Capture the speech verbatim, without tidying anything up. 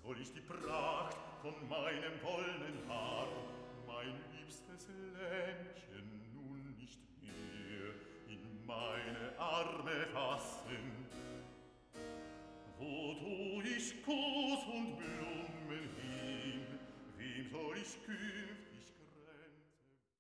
soll ich die Pracht von meinem goldenen Haar, mein liebstes Lämmchen, nun nicht mehr in meine Arme fassen? Wo tu ich Kuss und Blumen hin, wem soll ich küssen